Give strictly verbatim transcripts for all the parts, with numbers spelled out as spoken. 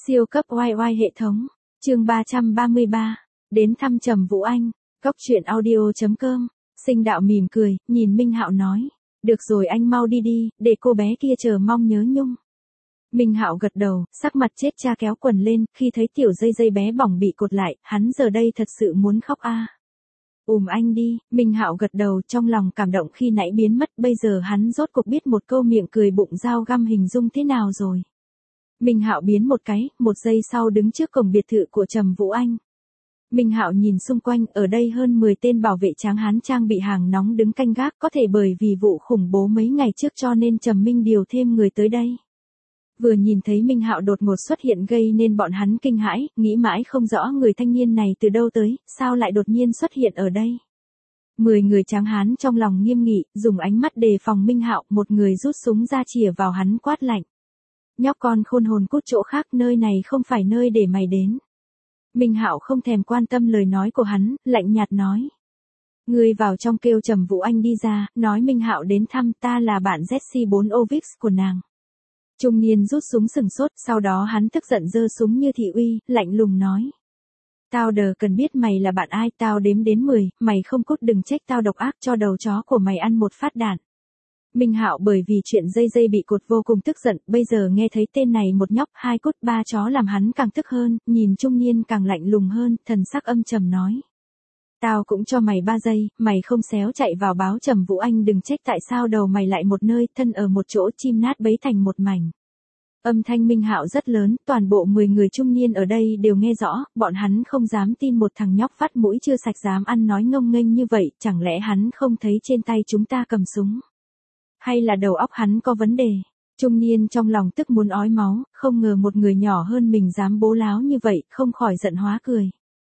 Siêu cấp oai oai hệ thống, chương ba trăm ba mươi ba, đến thăm Trầm Vũ Anh, Cóc truyện audio chấm com. Sinh Đạo mỉm cười, nhìn Minh Hạo nói, được rồi anh mau đi đi, để cô bé kia chờ mong nhớ nhung. Minh Hạo gật đầu, sắc mặt chết cha kéo quần lên, khi thấy tiểu dây dây bé bỏng bị cột lại, hắn giờ đây thật sự muốn khóc a. À. Ùm anh đi, Minh Hạo gật đầu, trong lòng cảm động khi nãy biến mất, bây giờ hắn rốt cuộc biết một câu miệng cười bụng dao găm hình dung thế nào rồi. Minh Hạo biến một cái, một giây sau đứng trước cổng biệt thự của Trầm Vũ Anh. Minh Hạo nhìn xung quanh, ở đây hơn mười tên bảo vệ tráng hán trang bị hàng nóng đứng canh gác, có thể bởi vì vụ khủng bố mấy ngày trước cho nên Trầm Minh điều thêm người tới đây. Vừa nhìn thấy Minh Hạo đột ngột xuất hiện gây nên bọn hắn kinh hãi, nghĩ mãi không rõ người thanh niên này từ đâu tới, sao lại đột nhiên xuất hiện ở đây. Mười người tráng hán trong lòng nghiêm nghị, dùng ánh mắt đề phòng Minh Hạo, một người rút súng ra chĩa vào hắn quát lạnh. Nhóc con khôn hồn cút chỗ khác, nơi này không phải nơi để mày đến. Minh Hạo không thèm quan tâm lời nói của hắn, lạnh nhạt nói. Ngươi vào trong kêu Trầm Vũ Anh đi ra, nói Minh Hạo đến thăm, ta là bạn Jessie bốn Ovix của nàng. Trung niên rút súng sừng sốt, sau đó hắn tức giận giơ súng như thị uy, lạnh lùng nói. Tao đờ cần biết mày là bạn ai, tao đếm đến mười, mày không cút đừng trách tao độc ác, cho đầu chó của mày ăn một phát đạn. Minh Hạo bởi vì chuyện dây dây bị cột vô cùng tức giận, bây giờ nghe thấy tên này một nhóc hai cút ba chó làm hắn càng tức hơn, nhìn trung niên càng lạnh lùng hơn, thần sắc âm trầm nói. Tao cũng cho mày ba giây, mày không xéo chạy vào báo Trầm Vũ Anh đừng trách tại sao đầu mày lại một nơi, thân ở một chỗ chim nát bấy thành một mảnh. Âm thanh Minh Hạo rất lớn, toàn bộ mười người trung niên ở đây đều nghe rõ, bọn hắn không dám tin một thằng nhóc phát mũi chưa sạch dám ăn nói ngông nghênh như vậy, chẳng lẽ hắn không thấy trên tay chúng ta cầm súng? Hay là đầu óc hắn có vấn đề? Trung niên trong lòng tức muốn ói máu, không ngờ một người nhỏ hơn mình dám bố láo như vậy, không khỏi giận hóa cười.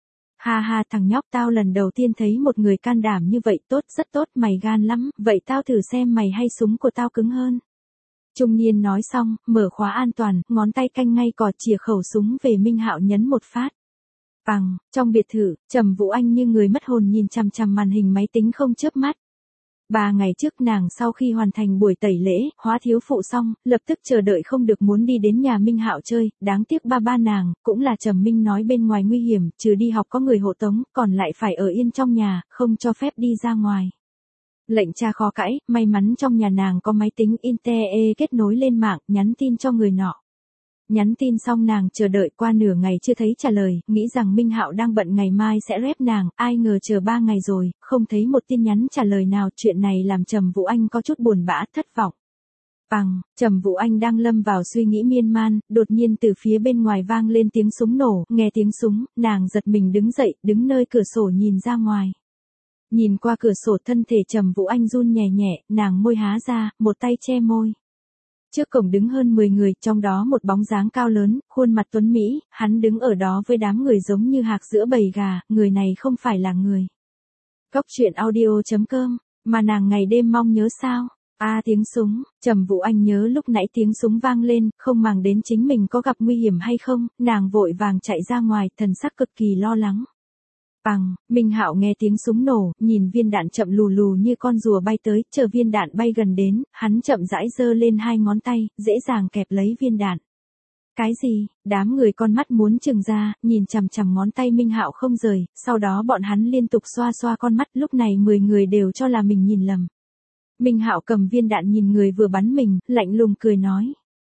Ha ha thằng nhóc, tao lần đầu tiên thấy một người can đảm như vậy, tốt rất tốt, mày gan lắm, vậy tao thử xem mày hay súng của tao cứng hơn. Trung niên nói xong, mở khóa an toàn, ngón tay canh ngay cò chìa khẩu súng về Minh Hạo nhấn một phát. Bằng, trong biệt thự, Trầm Vũ Anh như người mất hồn nhìn chằm chằm màn hình máy tính không chớp mắt. Ba ngày trước nàng sau khi hoàn thành buổi tẩy lễ, hóa thiếu phụ xong, lập tức chờ đợi không được muốn đi đến nhà Minh Hạo chơi, đáng tiếc ba ba nàng, cũng là Trầm Minh nói bên ngoài nguy hiểm, trừ đi học có người hộ tống, còn lại phải ở yên trong nhà, không cho phép đi ra ngoài. Lệnh cha khó cãi, may mắn trong nhà nàng có máy tính Intel kết nối lên mạng, nhắn tin cho người nọ. Nhắn tin xong nàng chờ đợi qua nửa ngày chưa thấy trả lời, nghĩ rằng Minh Hạo đang bận ngày mai sẽ rep nàng, ai ngờ chờ ba ngày rồi, không thấy một tin nhắn trả lời nào, chuyện này làm Trầm Vũ Anh có chút buồn bã, thất vọng. Bằng, Trầm Vũ Anh đang lâm vào suy nghĩ miên man, đột nhiên từ phía bên ngoài vang lên tiếng súng nổ, nghe tiếng súng, nàng giật mình đứng dậy, đứng nơi cửa sổ nhìn ra ngoài. Nhìn qua cửa sổ thân thể Trầm Vũ Anh run nhẹ nhẹ, nàng môi há ra, một tay che môi. Trước cổng đứng hơn mười người, trong đó một bóng dáng cao lớn, khuôn mặt tuấn Mỹ, hắn đứng ở đó với đám người giống như hạc giữa bầy gà, người này không phải là người. Cóc truyện audio chấm com, mà nàng ngày đêm mong nhớ sao? A à, tiếng súng, Trầm Vũ Anh nhớ lúc nãy tiếng súng vang lên, không màng đến chính mình có gặp nguy hiểm hay không, nàng vội vàng chạy ra ngoài, thần sắc cực kỳ lo lắng. Bằng, Minh Hạo nghe tiếng súng nổ, nhìn viên đạn chậm lù lù như con rùa bay tới, chờ viên đạn bay gần đến, hắn chậm rãi giơ lên hai ngón tay, dễ dàng kẹp lấy viên đạn. Cái gì? Đám người con mắt muốn trừng ra, nhìn chằm chằm ngón tay Minh Hạo không rời, sau đó bọn hắn liên tục xoa xoa con mắt, lúc này mười người đều cho là mình nhìn lầm. Minh Hạo cầm viên đạn nhìn người vừa bắn mình, lạnh lùng cười nói.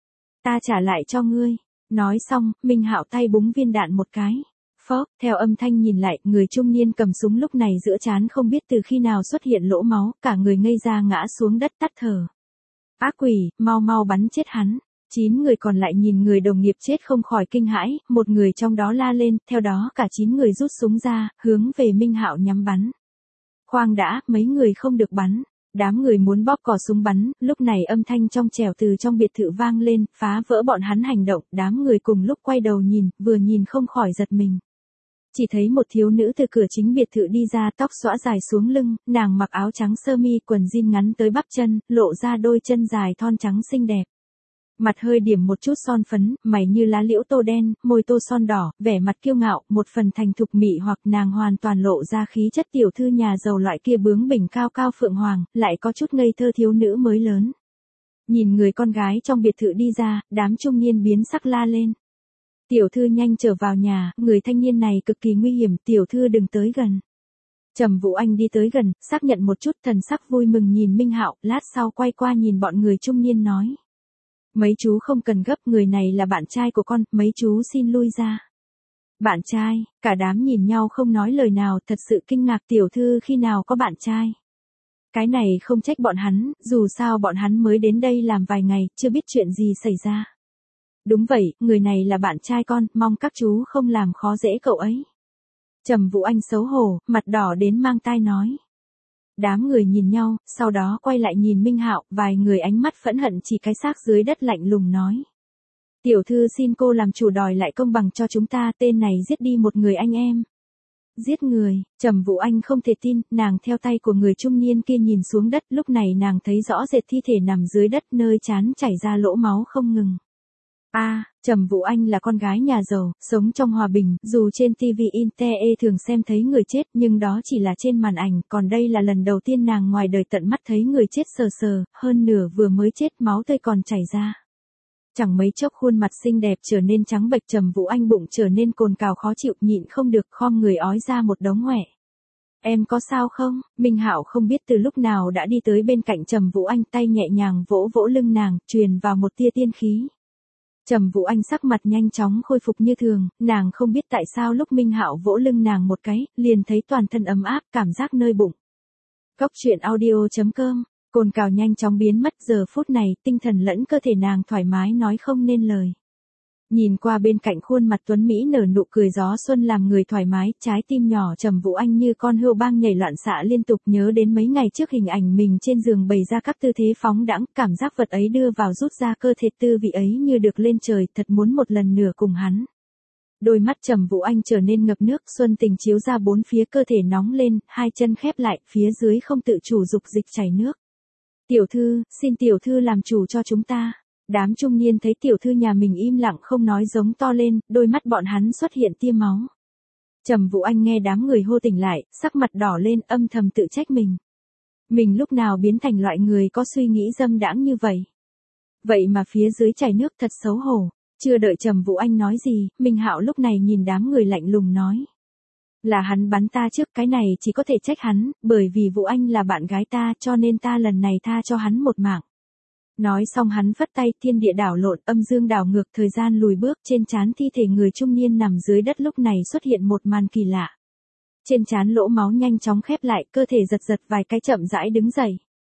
Ta trả lại cho ngươi. Nói xong, Minh Hạo tay búng viên đạn một cái. Phốc, theo âm thanh nhìn lại, người trung niên cầm súng lúc này giữa trán không biết từ khi nào xuất hiện lỗ máu, cả người ngây ra ngã xuống đất tắt thở. Ác quỷ, mau mau bắn chết hắn. Chín người còn lại nhìn người đồng nghiệp chết không khỏi kinh hãi, một người trong đó la lên, theo đó cả chín người rút súng ra, hướng về Minh Hạo nhắm bắn. Khoan đã, mấy người không được bắn. Đám người muốn bóp cò súng bắn, lúc này âm thanh trong trẻo từ trong biệt thự vang lên, phá vỡ bọn hắn hành động, đám người cùng lúc quay đầu nhìn, vừa nhìn không khỏi giật mình. Chỉ thấy một thiếu nữ từ cửa chính biệt thự đi ra, tóc xõa dài xuống lưng, nàng mặc áo trắng sơ mi quần jean ngắn tới bắp chân, lộ ra đôi chân dài thon trắng xinh đẹp. Mặt hơi điểm một chút son phấn, mày như lá liễu tô đen, môi tô son đỏ, vẻ mặt kiêu ngạo, một phần thành thục mị hoặc nàng hoàn toàn lộ ra khí chất tiểu thư nhà giàu loại kia bướng bỉnh cao cao phượng hoàng, lại có chút ngây thơ thiếu nữ mới lớn. Nhìn người con gái trong biệt thự đi ra, đám trung niên biến sắc la lên. Tiểu thư nhanh trở vào nhà, người thanh niên này cực kỳ nguy hiểm, tiểu thư đừng tới gần. Trầm Vũ Anh đi tới gần, xác nhận một chút, thần sắc vui mừng nhìn Minh Hạo, lát sau quay qua nhìn bọn người trung niên nói. Mấy chú không cần gấp, người này là bạn trai của con, mấy chú xin lui ra. Bạn trai, cả đám nhìn nhau không nói lời nào, thật sự kinh ngạc, tiểu thư khi nào có bạn trai. Cái này không trách bọn hắn, dù sao bọn hắn mới đến đây làm vài ngày, chưa biết chuyện gì xảy ra. Đúng vậy, người này là bạn trai con, mong các chú không làm khó dễ cậu ấy. Trầm Vũ Anh xấu hổ, mặt đỏ đến mang tai nói. Đám người nhìn nhau, sau đó quay lại nhìn Minh Hạo, vài người ánh mắt phẫn hận chỉ cái xác dưới đất lạnh lùng nói. Tiểu thư xin cô làm chủ đòi lại công bằng cho chúng ta, tên này giết đi một người anh em. Giết người, Trầm Vũ Anh không thể tin, nàng theo tay của người trung niên kia nhìn xuống đất, lúc này nàng thấy rõ rệt thi thể nằm dưới đất nơi trán chảy ra lỗ máu không ngừng. A, à, Trầm Vũ Anh là con gái nhà giàu, sống trong hòa bình, dù trên ti vi Inte thường xem thấy người chết nhưng đó chỉ là trên màn ảnh, còn đây là lần đầu tiên nàng ngoài đời tận mắt thấy người chết sờ sờ, hơn nửa vừa mới chết máu tươi còn chảy ra. Chẳng mấy chốc khuôn mặt xinh đẹp trở nên trắng bệch, Trầm Vũ Anh bụng trở nên cồn cào khó chịu, nhịn không được khom người ói ra một đống hoẹ. Em có sao không? Minh Hạo không biết từ lúc nào đã đi tới bên cạnh Trầm Vũ Anh, tay nhẹ nhàng vỗ vỗ lưng nàng, truyền vào một tia tiên khí. Trầm Vũ Anh sắc mặt nhanh chóng khôi phục như thường, nàng không biết tại sao lúc Minh Hạo vỗ lưng nàng một cái, liền thấy toàn thân ấm áp, cảm giác nơi bụng. Cốc truyện audio chấm com, cồn cào nhanh chóng biến mất, giờ phút này, tinh thần lẫn cơ thể nàng thoải mái nói không nên lời. Nhìn qua bên cạnh khuôn mặt tuấn Mỹ nở nụ cười gió xuân làm người thoải mái, trái tim nhỏ Trầm Vũ Anh như con hươu bang nhảy loạn xạ liên tục, nhớ đến mấy ngày trước hình ảnh mình trên giường bày ra các tư thế phóng đãng, cảm giác vật ấy đưa vào rút ra cơ thể, tư vị ấy như được lên trời, thật muốn một lần nữa cùng hắn. Đôi mắt Trầm Vũ Anh trở nên ngập nước, xuân tình chiếu ra bốn phía, cơ thể nóng lên, hai chân khép lại, phía dưới không tự chủ dục dịch chảy nước. Tiểu thư, xin tiểu thư làm chủ cho chúng ta. Đám trung niên thấy tiểu thư nhà mình im lặng không nói giống to lên, đôi mắt bọn hắn xuất hiện tia máu. Trầm Vũ Anh nghe đám người hô tỉnh lại, sắc mặt đỏ lên, âm thầm tự trách mình. Mình lúc nào biến thành loại người có suy nghĩ dâm đãng như vậy? Vậy mà phía dưới chảy nước, thật xấu hổ. Chưa đợi Trầm Vũ Anh nói gì, Minh Hạo lúc này nhìn đám người lạnh lùng nói. Là hắn bắn ta trước, cái này chỉ có thể trách hắn, bởi vì Vũ Anh là bạn gái ta cho nên ta lần này tha cho hắn một mạng. Nói xong hắn phất tay, thiên địa đảo lộn, âm dương đảo ngược, thời gian lùi bước, trên trán thi thể người trung niên nằm dưới đất lúc này xuất hiện một màn kỳ lạ. Trên trán lỗ máu nhanh chóng khép lại, cơ thể giật giật vài cái chậm rãi đứng dậy.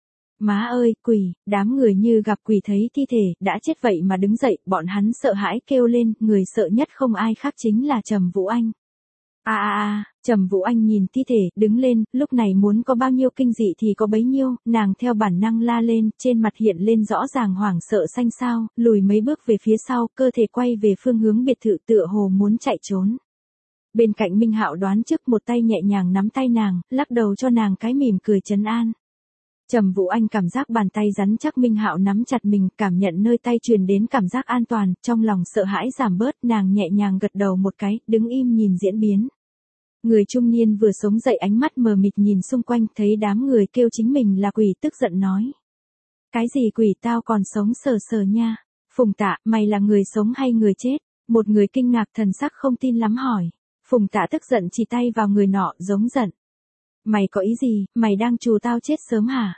Má ơi, quỷ, đám người như gặp quỷ thấy thi thể, đã chết vậy mà đứng dậy, bọn hắn sợ hãi kêu lên, người sợ nhất không ai khác chính là Trầm Vũ Anh. A a a, Trầm Vũ Anh nhìn thi thể, đứng lên, lúc này muốn có bao nhiêu kinh dị thì có bấy nhiêu, nàng theo bản năng la lên, trên mặt hiện lên rõ ràng hoảng sợ xanh xao, lùi mấy bước về phía sau, cơ thể quay về phương hướng biệt thự tựa hồ muốn chạy trốn. Bên cạnh Minh Hạo đoán trước, một tay nhẹ nhàng nắm tay nàng, lắc đầu cho nàng cái mỉm cười trấn an. Trầm Vũ Anh cảm giác bàn tay rắn chắc Minh Hạo nắm chặt mình, cảm nhận nơi tay truyền đến cảm giác an toàn, trong lòng sợ hãi giảm bớt, nàng nhẹ nhàng gật đầu một cái, đứng im nhìn diễn biến. Người trung niên vừa sống dậy ánh mắt mờ mịt nhìn xung quanh, thấy đám người kêu chính mình là quỷ, tức giận nói. Cái gì quỷ, tao còn sống sờ sờ nha. Phùng Tạ, mày là người sống hay người chết? Một người kinh ngạc thần sắc không tin lắm hỏi. Phùng Tạ tức giận chỉ tay vào người nọ, giống giận. Mày có ý gì, mày đang trù tao chết sớm hả?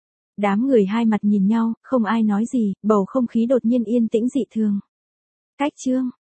Đám người hai mặt nhìn nhau, không ai nói gì, bầu không khí đột nhiên yên tĩnh dị thường. Cách chương.